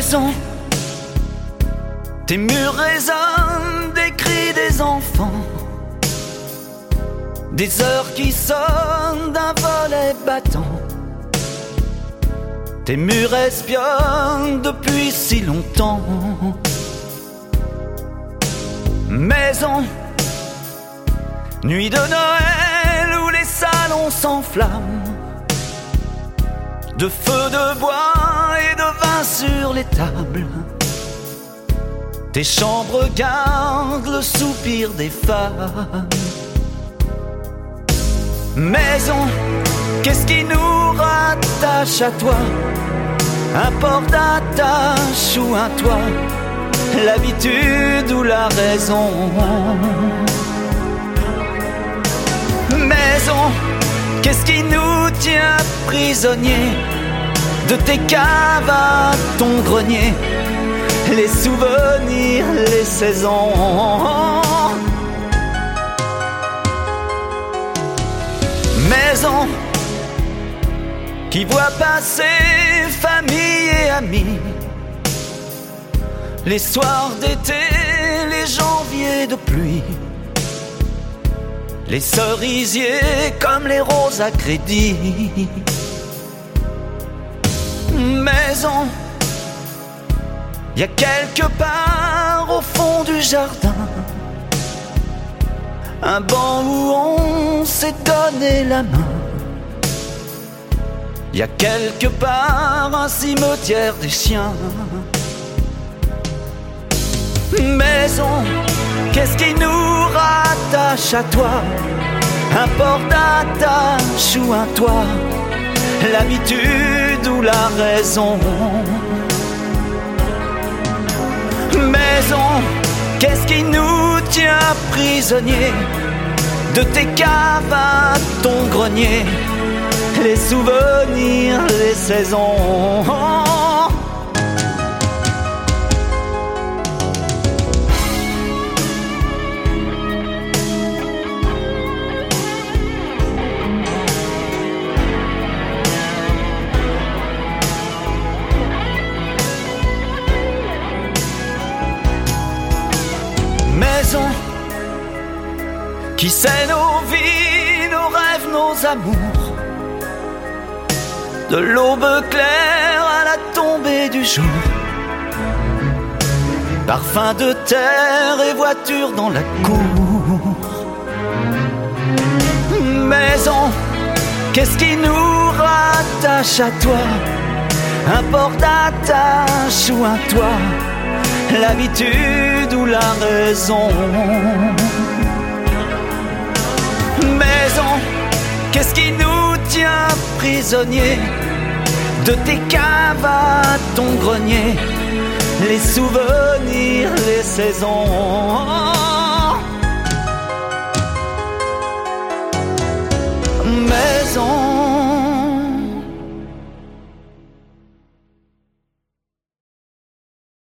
maison, tes murs résonnent des cris des enfants, des heures qui sonnent d'un volet battant. Tes murs espionnent depuis si longtemps. Maison, nuit de Noël où les salons s'enflamment, de feux de bois et de vin sur les tables. Tes chambres gardent le soupir des femmes. Maison, qu'est-ce qui nous rattache à toi? Un port d'attache ou un toit? L'habitude ou la raison? Maison, qu'est-ce qui nous tient prisonniers de tes caves à ton grenier? Les souvenirs, les saisons. Maison, qui voit passer famille et amis, les soirs d'été, les janviers de pluie, les cerisiers comme les roses à crédit. Maison, y a quelque part au fond du jardin un banc où on s'est donné la main. Y a quelque part un cimetière des chiens. Maison, qu'est-ce qui nous rattache à toi? Un port d'attache ou un toit? L'habitude ou la raison? Maison, qu'est-ce qui nous tient prisonniers de tes caves à ton grenier? Les souvenirs, les saisons. Maison, qui sait nos vies, nos rêves, nos amours, de l'aube claire à la tombée du jour. Parfum de terre et voiture dans la cour. Maison, qu'est-ce qui nous rattache à toi? Un port d'attache ou un toit? L'habitude ou la raison? Maison, qu'est-ce qui nous tient prisonniers de tes caves à ton grenier? Les souvenirs, les saisons.